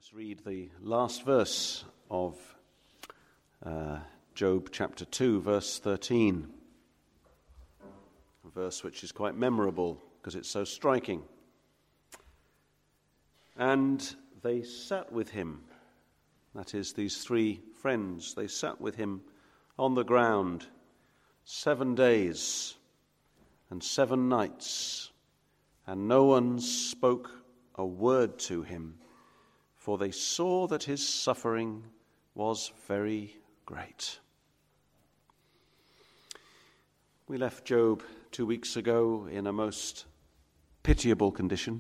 Let's read the last verse of Job chapter 2, verse 13. A verse which is quite memorable because it's so striking. And they sat with him, that is, these three friends, they sat with him on the ground 7 days and 7 nights, and no one spoke a word to him, for they saw that his suffering was very great. We left Job 2 weeks ago in a most pitiable condition.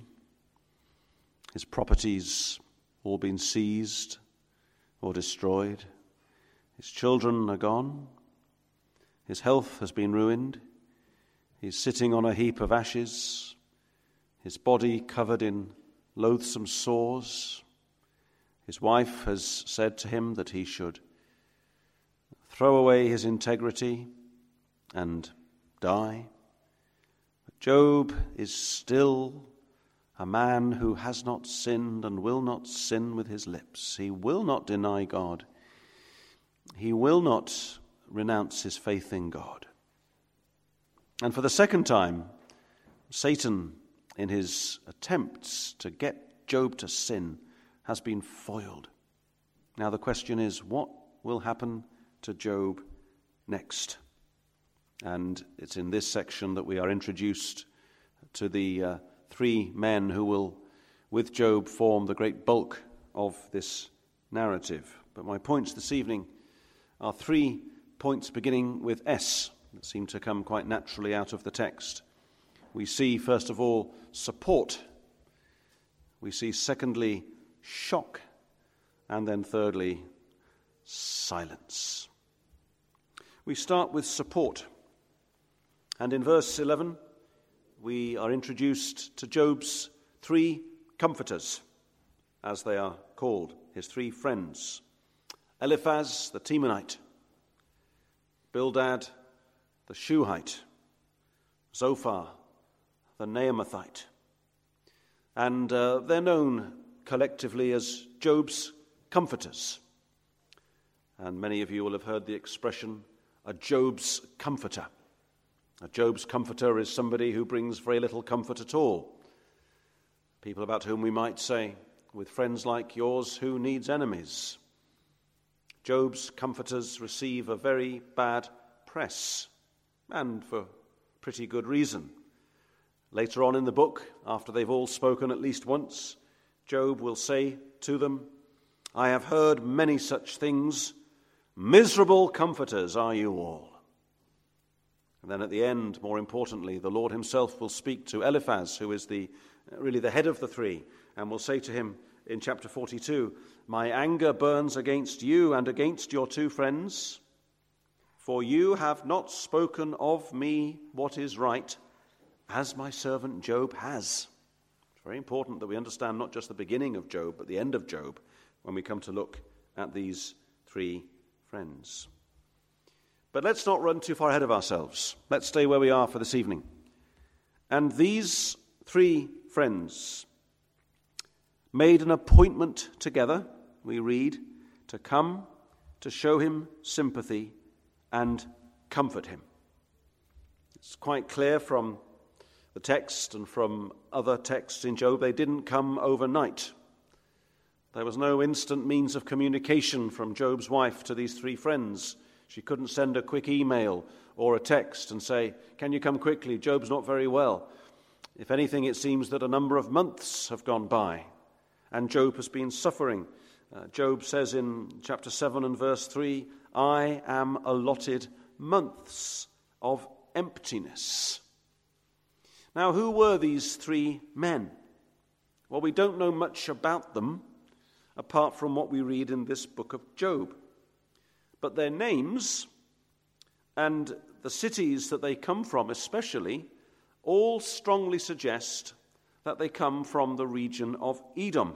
His properties all been seized or destroyed. His children are gone. His health has been ruined. He's sitting on a heap of ashes, his body covered in loathsome sores. His wife has said to him that he should throw away his integrity and die. But Job is still a man who has not sinned and will not sin with his lips. He will not deny God. He will not renounce his faith in God. And for the second time, Satan, in his attempts to get Job to sin, has been foiled. Now the question is, what will happen to Job next? And it's in this section that we are introduced to the three men who will, with Job, form the great bulk of this narrative. But my points this evening are 3 points beginning with S that seem to come quite naturally out of the text. We see, first of all, support. We see, secondly, shock. And then thirdly, silence. We start with support. And in verse 11, we are introduced to Job's 3 comforters, as they are called, his 3 friends. Eliphaz the Temanite, Bildad the Shuhite, Zophar the Naamathite. And they're known collectively as Job's comforters. And many of you will have heard the expression, a Job's comforter. A Job's comforter is somebody who brings very little comfort at all. People about whom we might say, with friends like yours, who needs enemies? Job's comforters receive a very bad press, and for pretty good reason. Later on in the book, after they've all spoken at least once, Job will say to them, I have heard many such things. Miserable comforters are you all. And then at the end, more importantly, the Lord himself will speak to Eliphaz, who is really the head of the 3, and will say to him in chapter 42, my anger burns against you and against your 2 friends, for you have not spoken of me what is right, as my servant Job has. It's very important that we understand not just the beginning of Job, but the end of Job, when we come to look at these 3 friends. But let's not run too far ahead of ourselves. Let's stay where we are for this evening. And these 3 friends made an appointment together, we read, to come to show him sympathy and comfort him. It's quite clear from the text and from other texts in Job, they didn't come overnight. There was no instant means of communication from Job's wife to these 3 friends. She couldn't send a quick email or a text and say, can you come quickly? Job's not very well. If anything, it seems that a number of months have gone by and Job has been suffering. Job says in chapter 7 and verse 3, I am allotted months of emptiness. Now, who were these 3 men? Well, we don't know much about them apart from what we read in this book of Job. But their names and the cities that they come from especially all strongly suggest that they come from the region of Edom.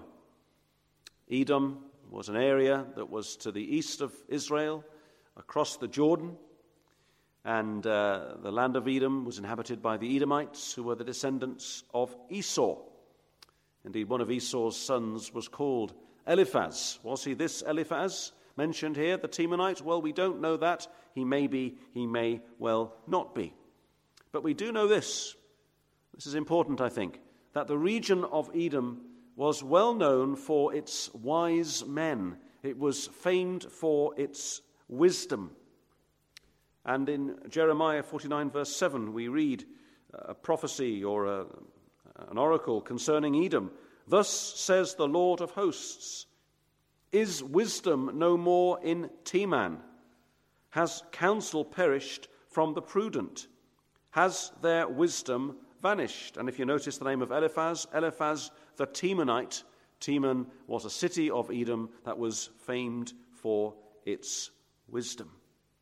Edom was an area that was to the east of Israel, across the Jordan, and the land of Edom was inhabited by the Edomites, who were the descendants of Esau. Indeed, one of Esau's sons was called Eliphaz. Was he this Eliphaz mentioned here, the Temanite? Well, we don't know that. He may be, he may well not be. But we do know this. This is important, I think, that the region of Edom was well known for its wise men. It was famed for its wisdom. And in Jeremiah 49 verse 7, we read a prophecy or an oracle concerning Edom. Thus says the Lord of hosts, is wisdom no more in Teman? Has counsel perished from the prudent? Has their wisdom vanished? And if you notice the name of Eliphaz the Temanite, Teman was a city of Edom that was famed for its wisdom.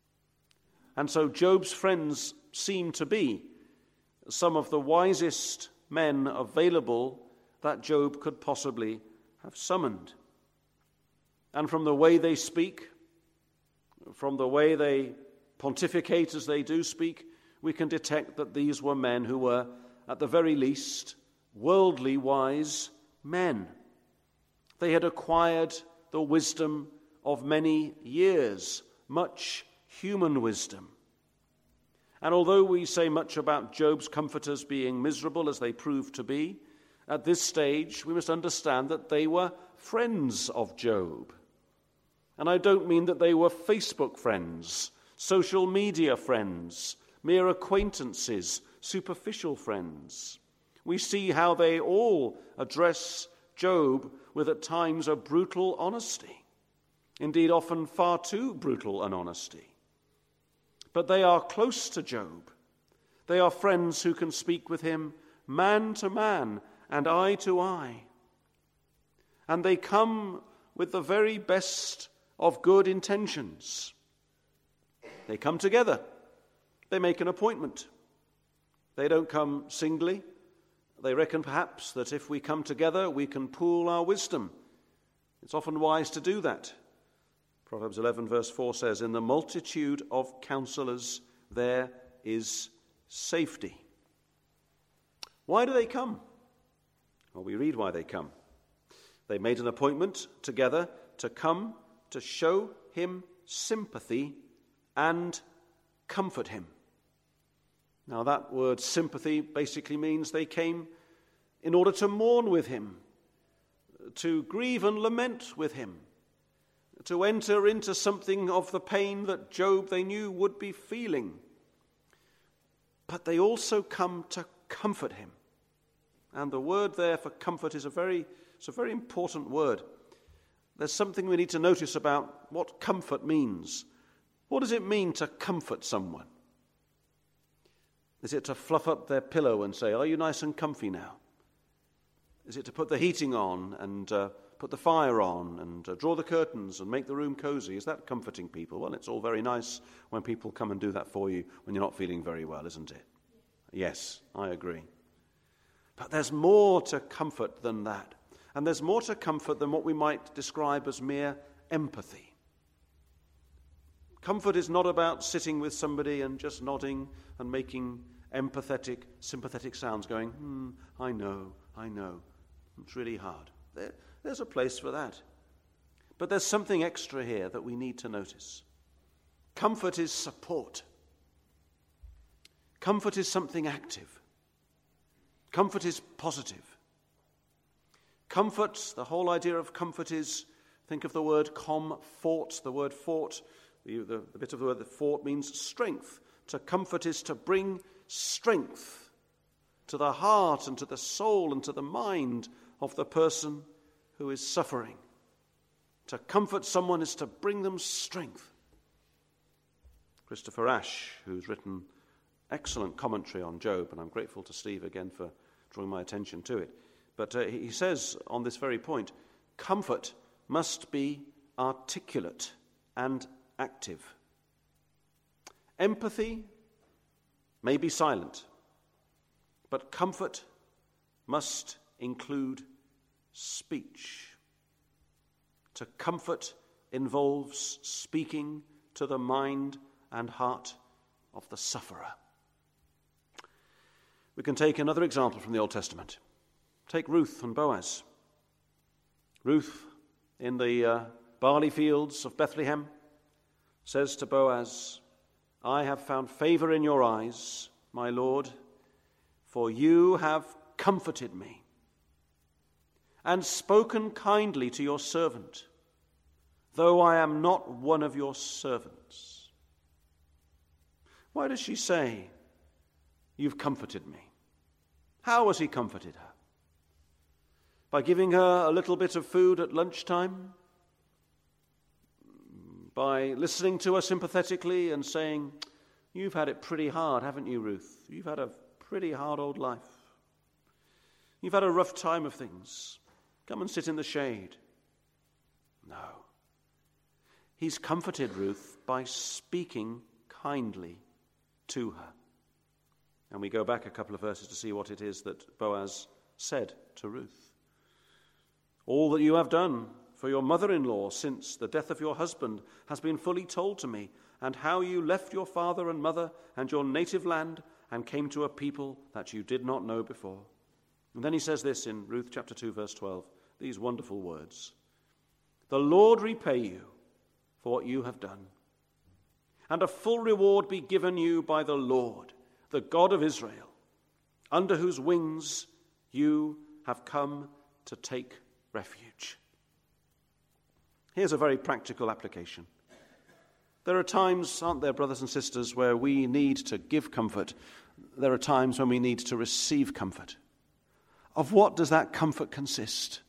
And so Job's friends seem to be some of the wisest men available that Job could possibly have summoned. And from the way they speak, from the way they pontificate as they do speak, we can detect that these were men who were, at the very least, worldly wise men. They had acquired the wisdom of many years, much human wisdom. And although we say much about Job's comforters being miserable, as they proved to be, at this stage we must understand that they were friends of Job. And I don't mean that they were Facebook friends, social media friends, mere acquaintances, superficial friends. We see how they all address Job with at times a brutal honesty, indeed often far too brutal an honesty. But they are close to Job. They are friends who can speak with him man to man and eye to eye. And they come with the very best of good intentions. They come together. They make an appointment. They don't come singly. They reckon perhaps that if we come together, we can pool our wisdom. It's often wise to do that. Proverbs 11 verse 4 says, in the multitude of counselors there is safety. Why do they come? Well, we read why they come. They made an appointment together to come to show him sympathy and comfort him. Now that word sympathy basically means they came in order to mourn with him, to grieve and lament with him, to enter into something of the pain that Job they knew would be feeling. But they also come to comfort him. And the word there for comfort is a very important word. There's something we need to notice about what comfort means. What does it mean to comfort someone? Is it to fluff up their pillow and say, are you nice and comfy now? Is it to put the heating on and put the fire on and draw the curtains and make the room cozy? Is that comforting people? Well, it's all very nice when people come and do that for you when you're not feeling very well, isn't it? Yes, I agree. But there's more to comfort than that. And there's more to comfort than what we might describe as mere empathy. Comfort is not about sitting with somebody and just nodding and making empathetic, sympathetic sounds going, I know. It's really hard. There's a place for that. But there's something extra here that we need to notice. Comfort is support. Comfort is something active. Comfort is positive. Comfort, the whole idea of comfort is, think of the word comfort. The word fort, the bit of the word that fort means strength. To comfort is to bring strength to the heart and to the soul and to the mind of the person who is suffering. To comfort someone is to bring them strength. Christopher Ash, who's written excellent commentary on Job, and I'm grateful to Steve again for drawing my attention to it. But he says on this very point, comfort must be articulate and active. Empathy may be silent, but comfort must include speech. To comfort involves speaking to the mind and heart of the sufferer. We can take another example from the Old Testament. Take Ruth and Boaz. Ruth, in the barley fields of Bethlehem, says to Boaz, "I have found favor in your eyes, my Lord, for you have comforted me and spoken kindly to your servant, though I am not one of your servants." Why does she say, "You've comforted me"? How has he comforted her? By giving her a little bit of food at lunchtime? By listening to her sympathetically and saying, "You've had it pretty hard, haven't you, Ruth? You've had a pretty hard old life. You've had a rough time of things. Come and sit in the shade." No. He's comforted Ruth by speaking kindly to her. And we go back a couple of verses to see what it is that Boaz said to Ruth. "All that you have done for your mother-in-law since the death of your husband has been fully told to me, and how you left your father and mother and your native land and came to a people that you did not know before." And then he says this in Ruth chapter 2, verse 12, these wonderful words: "The Lord repay you for what you have done, and a full reward be given you by the Lord, the God of Israel, under whose wings you have come to take refuge." Here's a very practical application. There are times, aren't there, brothers and sisters, where we need to give comfort. There are times when we need to receive comfort. Of what does that comfort consist?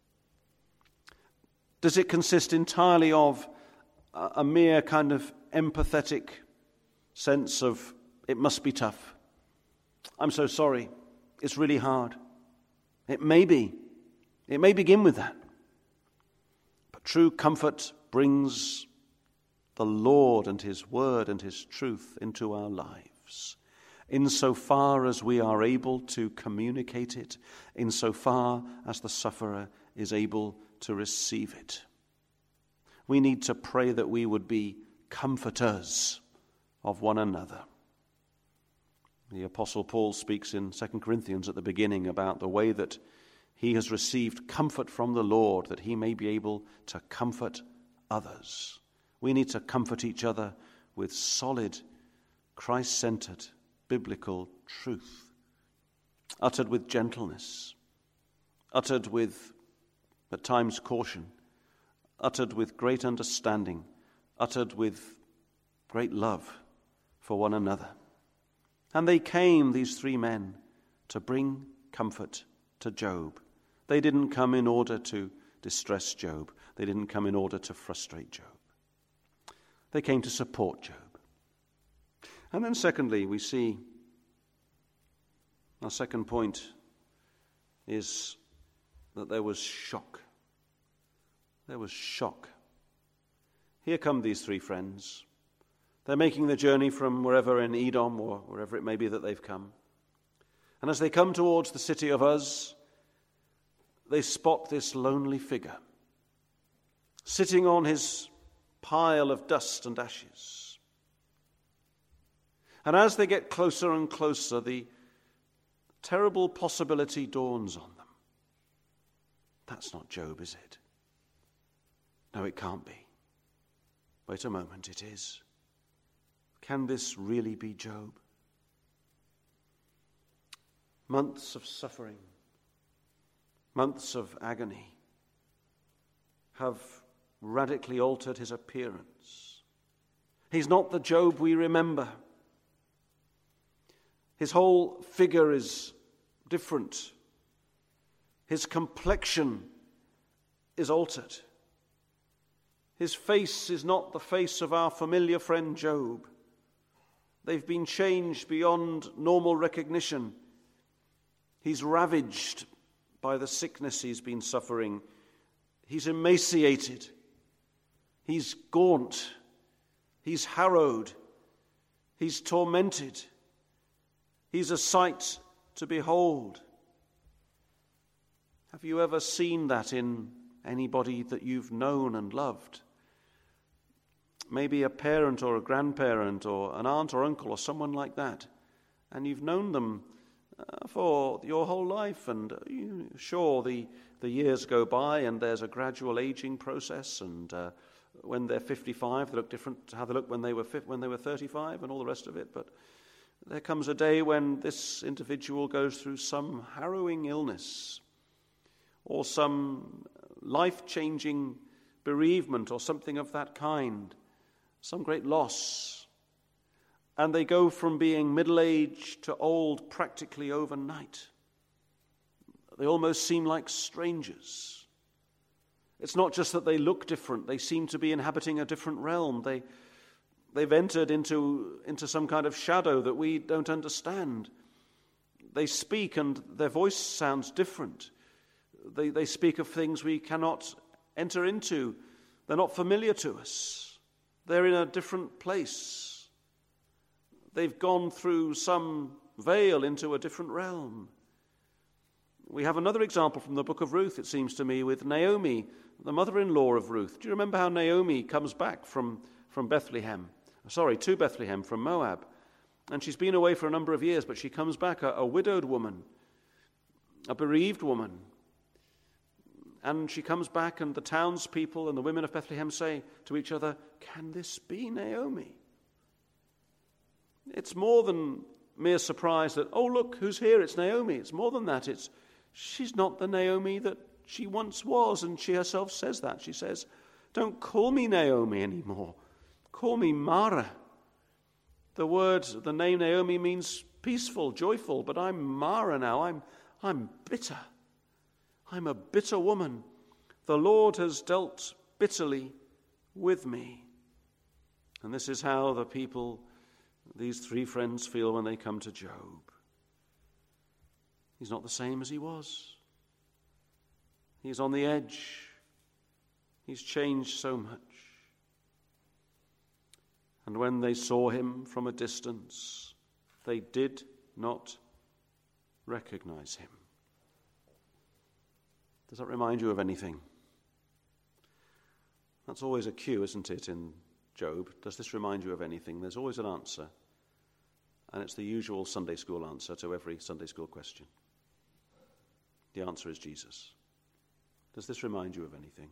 Does it consist entirely of a mere kind of empathetic sense of, "It must be tough. I'm so sorry. It's really hard"? It may be. It may begin with that. But true comfort brings the Lord and his word and his truth into our lives, insofar as we are able to communicate it, insofar as the sufferer is able to receive it. We need to pray that we would be comforters of one another. The Apostle Paul speaks in 2 Corinthians at the beginning about the way that he has received comfort from the Lord, that he may be able to comfort others. We need to comfort each other with solid, Christ-centered, biblical truth, uttered with gentleness, uttered with, at times, caution, uttered with great understanding, uttered with great love for one another. And they came, these three men, to bring comfort to Job. They didn't come in order to distress Job. They didn't come in order to frustrate Job. They came to support Job. And then secondly, we see our second point is that there was shock. There was shock. Here come these three friends. They're making the journey from wherever in Edom or wherever it may be that they've come. And as they come towards the city of Uz, they spot this lonely figure sitting on his pile of dust and ashes. And as they get closer and closer, the terrible possibility dawns on them. That's not Job, is it? No, it can't be. Wait a moment, it is. Can this really be Job? Months of suffering, months of agony have radically altered his appearance. He's not the Job we remember. His whole figure is different. His complexion is altered. His face is not the face of our familiar friend Job. They've been changed beyond normal recognition. He's ravaged by the sickness he's been suffering. He's emaciated. He's gaunt. He's harrowed. He's tormented. He's a sight to behold. Have you ever seen that in anybody that you've known and loved? Maybe a parent or a grandparent or an aunt or uncle or someone like that. And you've known them for your whole life. And sure, the years go by and there's a gradual aging process, and when they're 55, they look different to how they looked when they were 35 and all the rest of it. But there comes a day when this individual goes through some harrowing illness or some life-changing bereavement or something of that kind, some great loss. And they go from being middle-aged to old practically overnight. They almost seem like strangers. It's not just that they look different. They seem to be inhabiting a different realm. They've entered into some kind of shadow that we don't understand. They speak and their voice sounds different. They speak of things we cannot enter into. They're not familiar to us. They're in a different place. They've gone through some veil into a different realm. We have another example from the book of Ruth, it seems to me, with Naomi, the mother-in-law of Ruth. Do you remember how Naomi comes back from Bethlehem? To Bethlehem from Moab. And she's been away for a number of years, but she comes back a widowed woman, a bereaved woman. And she comes back, and the townspeople and the women of Bethlehem say to each other, "Can this be Naomi?" It's more than mere surprise that, oh, look, who's here? It's Naomi. It's more than that. She's not the Naomi that she once was, and she herself says that. She says, "Don't call me Naomi anymore. Call me Mara." The name Naomi means peaceful, joyful, but I'm Mara now. I'm bitter. I'm a bitter woman. The Lord has dealt bitterly with me. And this is how the people, these three friends, feel when they come to Job. He's not the same as he was. He's on the edge. He's changed so much. And when they saw him from a distance, they did not recognize him. Does that remind you of anything? That's always a cue, isn't it, in Job? Does this remind you of anything? There's always an answer. And it's the usual Sunday school answer to every Sunday school question. The answer is Jesus. Does this remind you of anything?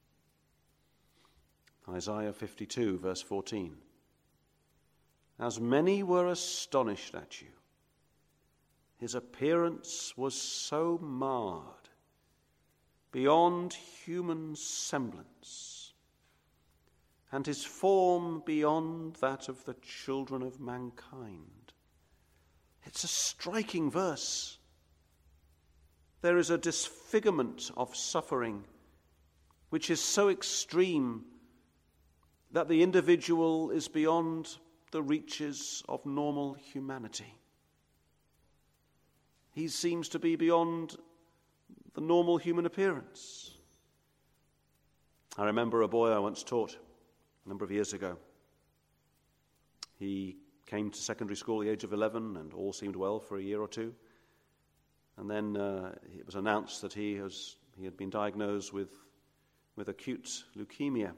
Isaiah 52, verse 14. As many were astonished at you, his appearance was so marred beyond human semblance, and his form beyond that of the children of mankind. It's a striking verse. There is a disfigurement of suffering which is so extreme that the individual is beyond the reaches of normal humanity. He seems to be beyond the normal human appearance. I remember a boy I once taught a number of years ago. He came to secondary school at the age of 11 and all seemed well for a year or two. And then it was announced that he had been diagnosed with acute leukemia.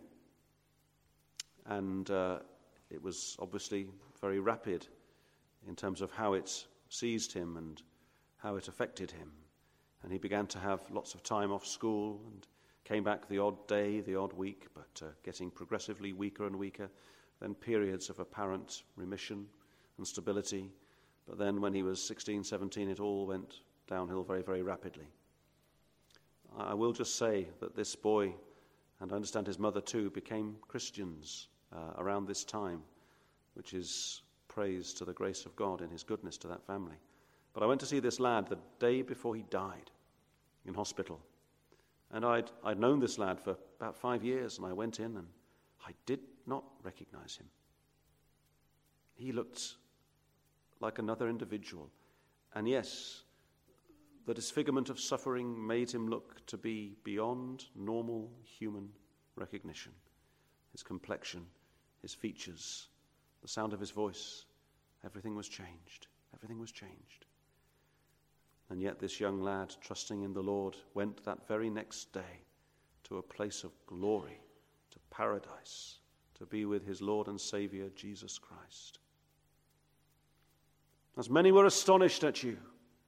And it was obviously very rapid in terms of how it seized him and how it affected him. And he began to have lots of time off school and came back the odd day, the odd week, but getting progressively weaker and weaker, then periods of apparent remission and stability. But then when he was 16, 17, it all went downhill very, very rapidly. I will just say that this boy, and I understand his mother too, became Christians around this time, which is praise to the grace of God in his goodness to that family. But I went to see this lad the day before he died in hospital. And I'd known this lad for about 5 years, and I went in and I did not recognize him. He looked like another individual. And yes, the disfigurement of suffering made him look to be beyond normal human recognition. His complexion, his features, the sound of his voice, everything was changed. Everything was changed. And yet this young lad, trusting in the Lord, went that very next day to a place of glory, to paradise, to be with his Lord and Savior, Jesus Christ. As many were astonished at you,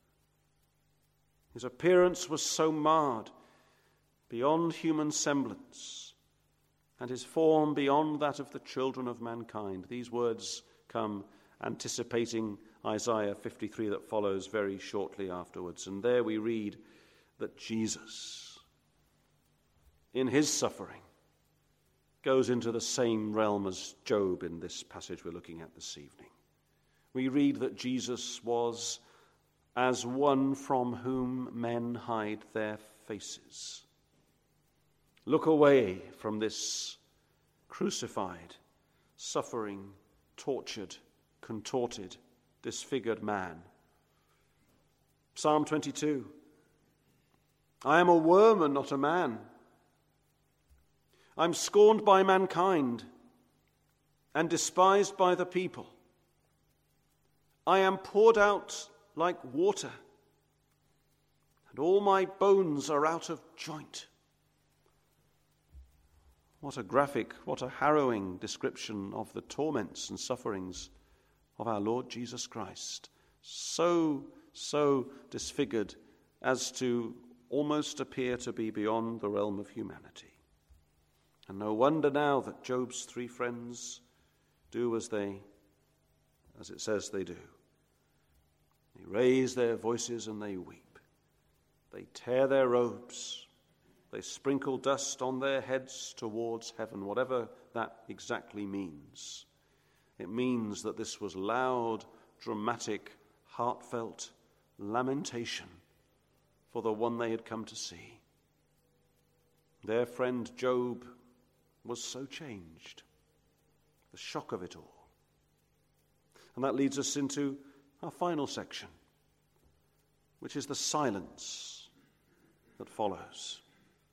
His appearance was so marred beyond human semblance, and his form beyond that of the children of mankind. These words come anticipating Isaiah 53 that follows very shortly afterwards. And there we read that Jesus, in his suffering, goes into the same realm as Job in this passage we're looking at this evening. We read that Jesus was as one from whom men hide their faces. Look away from this crucified, suffering, tortured, contorted, disfigured man. Psalm 22. I am a worm and not a man. I'm scorned by mankind and despised by the people. I am poured out like water, and all my bones are out of joint. What a graphic, what a harrowing description of the torments and sufferings of our Lord Jesus Christ. So disfigured as to almost appear to be beyond the realm of humanity. And no wonder now that Job's three friends do as it says they do. They raise their voices and they weep. They tear their robes. They sprinkle dust on their heads towards heaven, whatever that exactly means. It means that this was loud, dramatic, heartfelt lamentation for the one they had come to see. Their friend Job was so changed. The shock of it all. And that leads us into our final section, which is the silence that follows.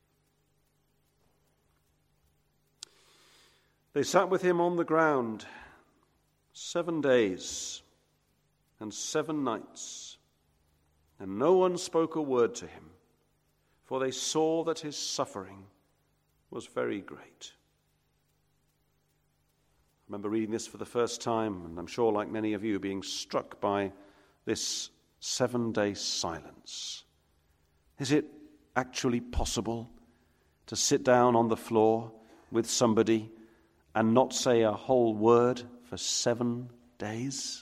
They sat with him on the ground 7 days and 7 nights, and no one spoke a word to him, for they saw that his suffering was very great. I remember reading this for the first time, and I'm sure, like many of you, being struck by this 7-day silence. Is it actually possible to sit down on the floor with somebody and not say a whole word for 7 days?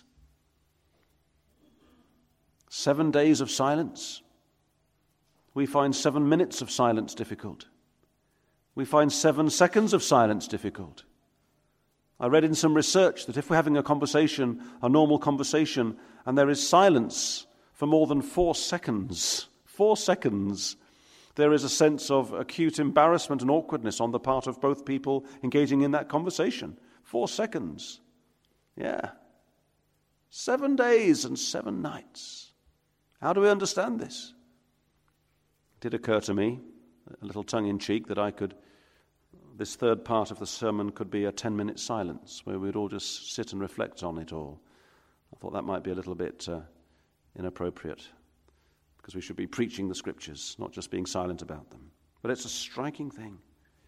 7 days of silence. We find 7 minutes of silence difficult. We find 7 seconds of silence difficult. I read in some research that if we're having a normal conversation, and there is silence for more than 4 seconds, there is a sense of acute embarrassment and awkwardness on the part of both people engaging in that conversation. 4 seconds. Yeah. 7 days and 7 nights. How do we understand this? It did occur to me, a little tongue-in-cheek, that this third part of the sermon could be a 10-minute silence where we'd all just sit and reflect on it all. I thought that might be a little bit inappropriate, because we should be preaching the Scriptures, not just being silent about them. But it's a striking thing.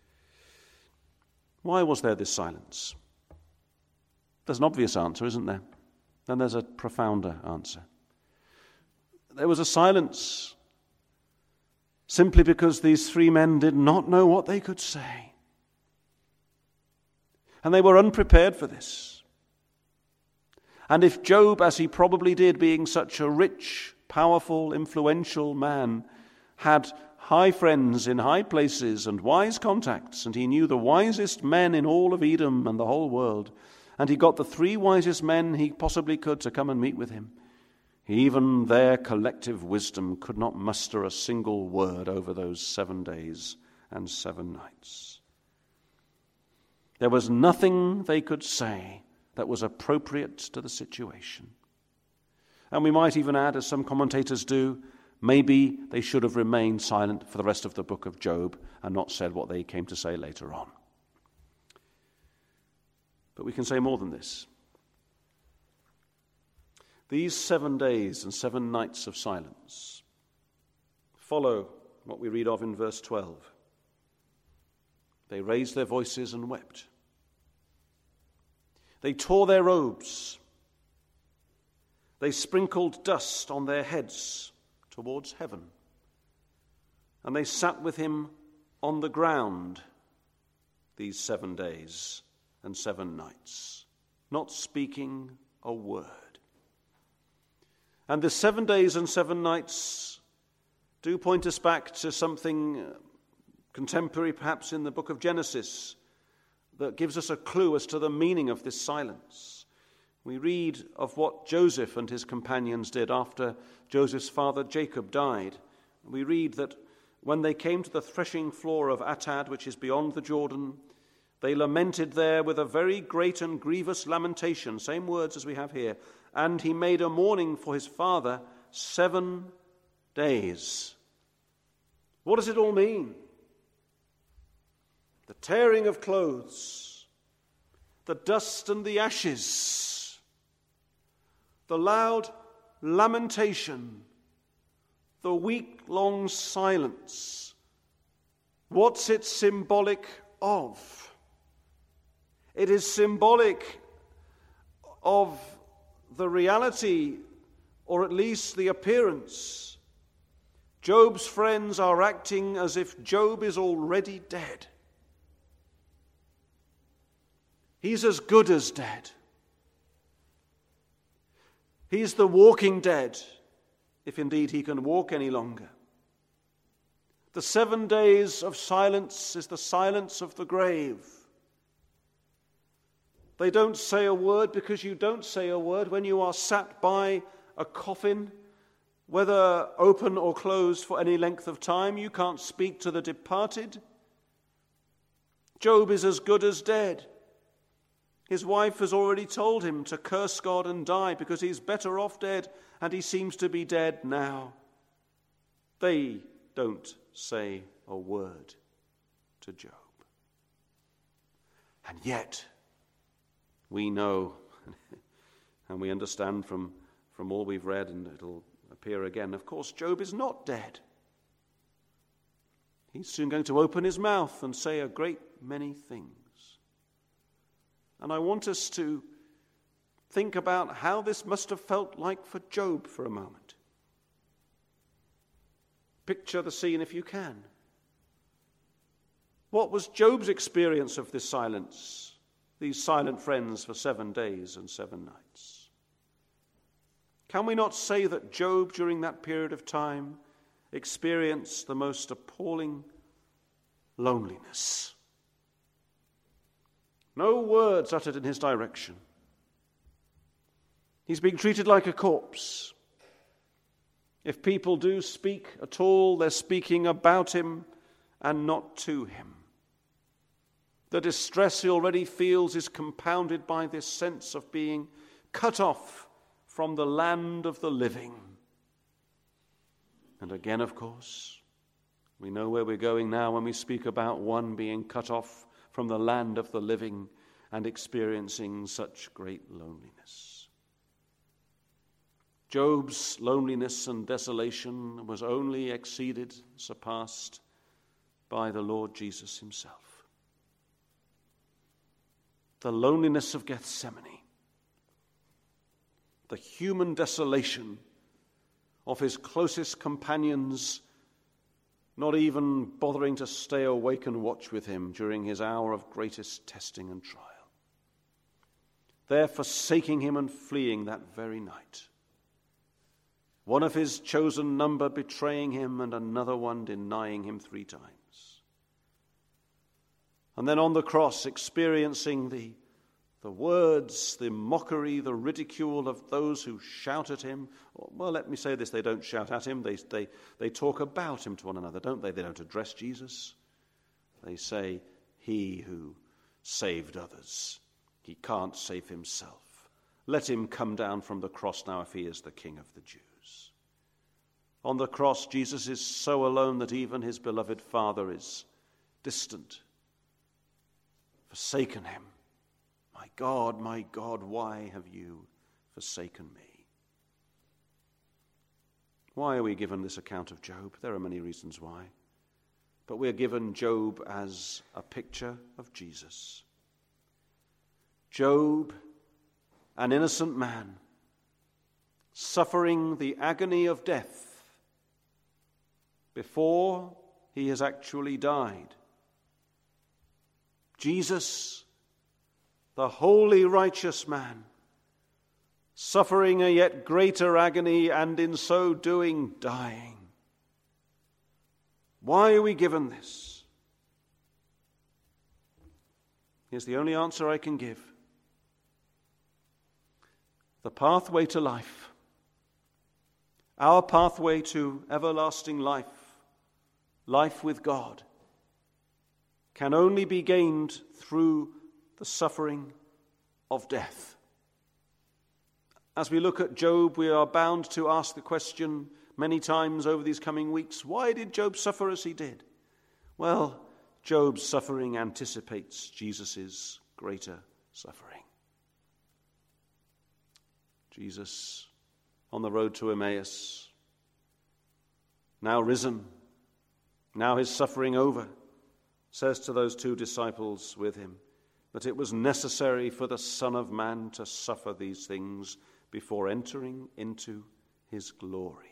Why was there this silence? There's an obvious answer, isn't there? Then there's a profounder answer. There was a silence simply because these 3 men did not know what they could say. And they were unprepared for this. And if Job, as he probably did, being such a rich, powerful, influential man, had high friends in high places and wise contacts, and he knew the wisest men in all of Edom and the whole world, and he got the 3 wisest men he possibly could to come and meet with him, even their collective wisdom could not muster a single word over those 7 days and 7 nights. There was nothing they could say that was appropriate to the situation. And we might even add, as some commentators do, maybe they should have remained silent for the rest of the book of Job and not said what they came to say later on. But we can say more than this. These 7 days and 7 nights of silence follow what we read of in verse 12. They raised their voices and wept. They tore their robes. They sprinkled dust on their heads towards heaven. And they sat with him on the ground these 7 days and 7 nights, not speaking a word. And the 7 days and 7 nights do point us back to something contemporary, perhaps in the book of Genesis, that gives us a clue as to the meaning of this silence. We read of what Joseph and his companions did after Joseph's father Jacob died. We read that when they came to the threshing floor of Atad, which is beyond the Jordan, they lamented there with a very great and grievous lamentation, same words as we have here. And he made a mourning for his father 7 days. What does it all mean? The tearing of clothes, the dust and the ashes, the loud lamentation, the week-long silence. What's it symbolic of? It is symbolic of the reality, or at least the appearance. Job's friends are acting as if Job is already dead. He's as good as dead. He's the walking dead, if indeed he can walk any longer. The 7 days of silence is the silence of the grave. They don't say a word because you don't say a word when you are sat by a coffin, whether open or closed for any length of time. You can't speak to the departed. Job is as good as dead. His wife has already told him to curse God and die because he's better off dead, and he seems to be dead now. They don't say a word to Job. And yet, we know and we understand from all we've read, and it'll appear again, of course, Job is not dead. He's soon going to open his mouth and say a great many things. And I want us to think about how this must have felt like for Job for a moment. Picture the scene if you can. What was Job's experience of this silence, these silent friends for 7 days and 7 nights? Can we not say that Job, during that period of time, experienced the most appalling loneliness? No words uttered in his direction. He's being treated like a corpse. If people do speak at all, they're speaking about him and not to him. The distress he already feels is compounded by this sense of being cut off from the land of the living. And again, of course, we know where we're going now when we speak about one being cut off from the land of the living and experiencing such great loneliness. Job's loneliness and desolation was only exceeded, surpassed by the Lord Jesus himself. The loneliness of Gethsemane, the human desolation of his closest companions not even bothering to stay awake and watch with him during his hour of greatest testing and trial. They're forsaking him and fleeing that very night. One of his chosen number betraying him and another one denying him 3 times. And then on the cross experiencing the words, the mockery, the ridicule of those who shout at him. Well, let me say this, they don't shout at him, they talk about him to one another, don't they? They don't address Jesus. They say, he who saved others, he can't save himself. Let him come down from the cross now if he is the King of the Jews. On the cross, Jesus is so alone that even his beloved Father is distant, forsaken him. My God, why have you forsaken me? Why are we given this account of Job? There are many reasons why. But we're given Job as a picture of Jesus. Job, an innocent man, suffering the agony of death before he has actually died. Jesus, the holy righteous man, suffering a yet greater agony and in so doing dying. Why are we given this? Here's the only answer I can give. The pathway to life, our pathway to everlasting life, life with God, can only be gained through the suffering of death. As we look at Job, we are bound to ask the question many times over these coming weeks, why did Job suffer as he did? Well, Job's suffering anticipates Jesus' greater suffering. Jesus, on the road to Emmaus, now risen, now his suffering over, says to those two disciples with him that it was necessary for the Son of Man to suffer these things before entering into his glory.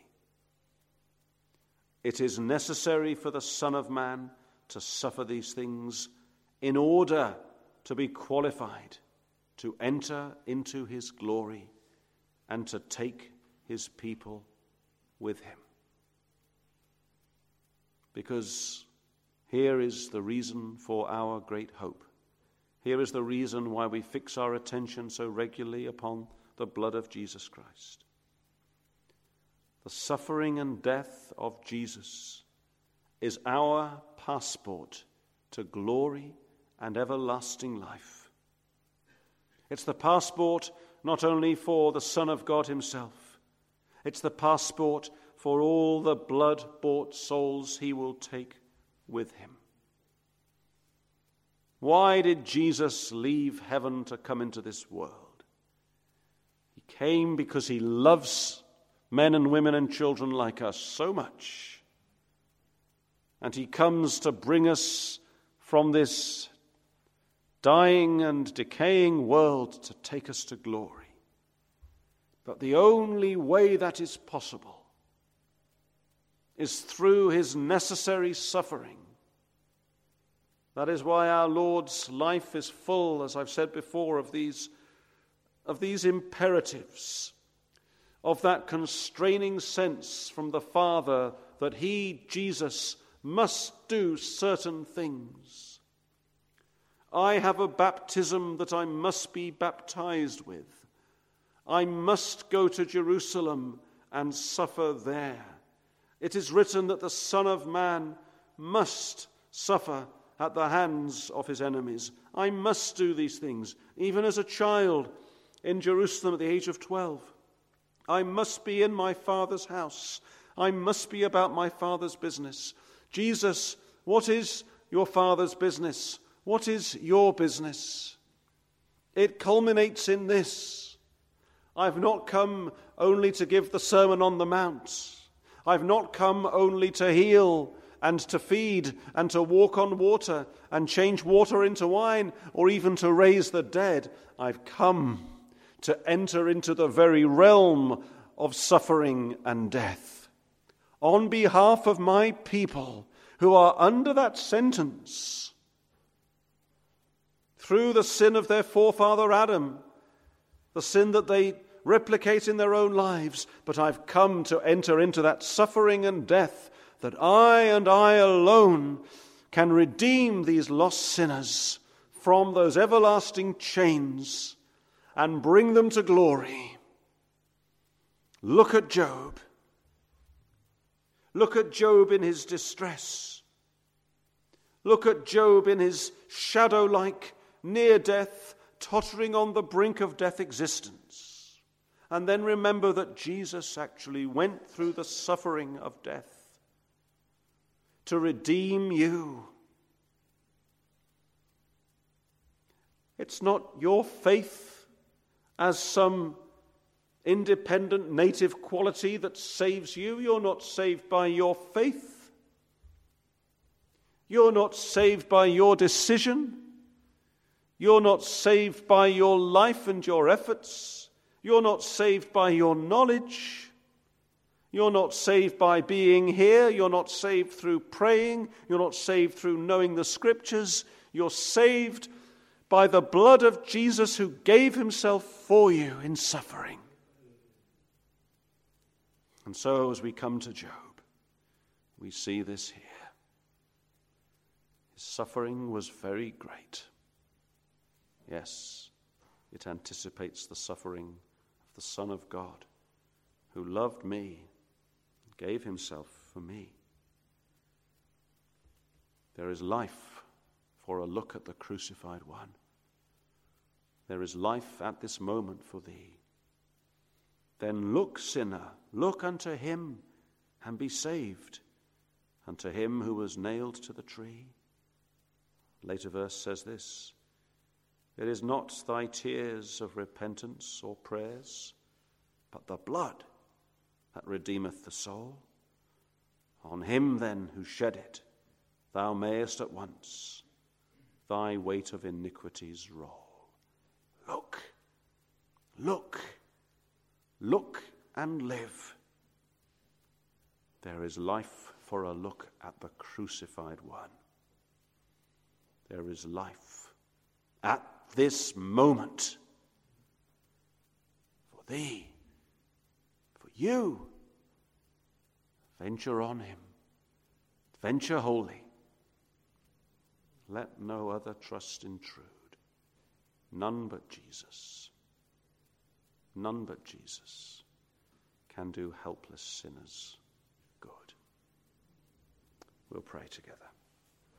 It is necessary for the Son of Man to suffer these things in order to be qualified to enter into his glory and to take his people with him. Because here is the reason for our great hope. Here is the reason why we fix our attention so regularly upon the blood of Jesus Christ. The suffering and death of Jesus is our passport to glory and everlasting life. It's the passport not only for the Son of God himself, it's the passport for all the blood-bought souls he will take with him. Why did Jesus leave heaven to come into this world? He came because he loves men and women and children like us so much. And he comes to bring us from this dying and decaying world to take us to glory. But the only way that is possible is through his necessary suffering. That is why our Lord's life is full, as I've said before, of these imperatives, of that constraining sense from the Father that he, Jesus, must do certain things. I have a baptism that I must be baptized with. I must go to Jerusalem and suffer there. It is written that the Son of Man must suffer at the hands of his enemies. I must do these things, even as a child in Jerusalem at the age of 12. I must be in my Father's house. I must be about my Father's business. Jesus, what is your Father's business? What is your business? It culminates in this. I've not come only to give the Sermon on the Mount. I've not come only to heal and to feed and to walk on water and change water into wine or even to raise the dead. I've come to enter into the very realm of suffering and death on behalf of my people who are under that sentence through the sin of their forefather Adam, the sin that they replicate in their own lives. But I've come to enter into that suffering and death that I and I alone can redeem these lost sinners from those everlasting chains and bring them to glory. Look at Job. Look at Job in his distress. Look at Job in his shadow-like, near-death, tottering on the brink of death existence. And then remember that Jesus actually went through the suffering of death to redeem you. It's not your faith as some independent native quality that saves you. You're not saved by your faith. You're not saved by your decision. You're not saved by your life and your efforts. You're not saved by your knowledge. You're not saved by being here. You're not saved through praying. You're not saved through knowing the Scriptures. You're saved by the blood of Jesus who gave himself for you in suffering. And so as we come to Job, we see this here. His suffering was very great. Yes, it anticipates the suffering of the Son of God, who loved me and gave himself for me. There is life for a look at the crucified one. There is life at this moment for thee. Then look, sinner, look unto him and be saved, unto him who was nailed to the tree. Later verse says this: it is not thy tears of repentance or prayers, but the blood that redeemeth the soul. On him then who shed it, thou mayest at once thy weight of iniquities roll. Look, look, look and live. There is life for a look at the crucified one. There is life at this moment for thee, for you. Venture on him. Venture wholly. Let no other trust intrude. None but Jesus. None but Jesus can do helpless sinners good. We'll pray together.